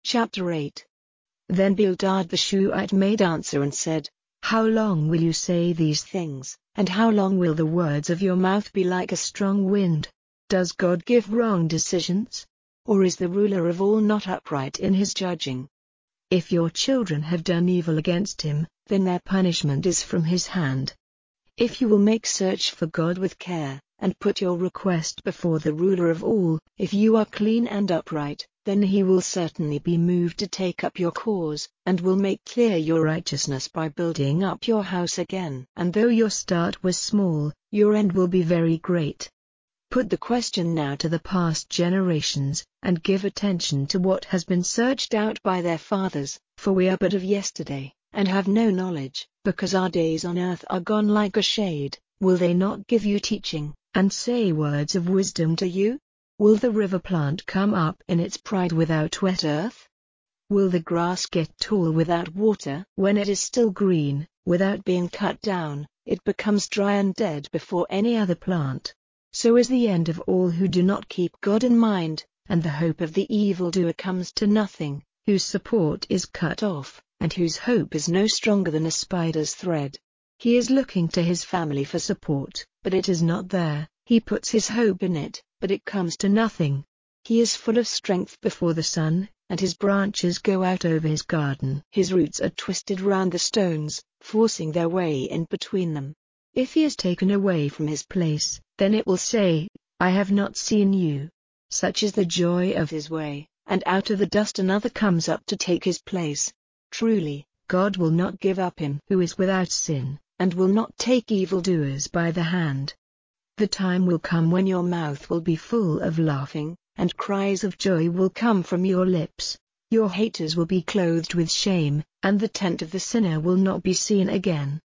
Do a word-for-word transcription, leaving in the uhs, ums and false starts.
Chapter eight. Then Bildad the Shuhite made answer and said, How long will you say these things, and how long will the words of your mouth be like a strong wind? Does God give wrong decisions? Or is the ruler of all not upright in his judging? If your children have done evil against him, then their punishment is from his hand. If you will make search for God with care, and put your request before the ruler of all, if you are clean and upright, then he will certainly be moved to take up your cause, and will make clear your righteousness by building up your house again. And though your start was small, your end will be very great. Put the question now to the past generations, and give attention to what has been searched out by their fathers, for we are but of yesterday, and have no knowledge, because our days on earth are gone like a shade. Will they not give you teaching, and say words of wisdom to you? Will the river plant come up in its pride without wet earth? Will the grass get tall without water? When it is still green, without being cut down, it becomes dry and dead before any other plant. So is the end of all who do not keep God in mind, and the hope of the evildoer comes to nothing, whose support is cut off, and whose hope is no stronger than a spider's thread. He is looking to his family for support, but it is not there. He puts his hope in it, but it comes to nothing. He is full of strength before the sun, and his branches go out over his garden. His roots are twisted round the stones, forcing their way in between them. If he is taken away from his place, then it will say, I have not seen you. Such is the joy of his way, and out of the dust another comes up to take his place. Truly, God will not give up him who is without sin, and will not take evildoers by the hand. The time will come when your mouth will be full of laughing, and cries of joy will come from your lips. Your haters will be clothed with shame, and the tent of the sinner will not be seen again.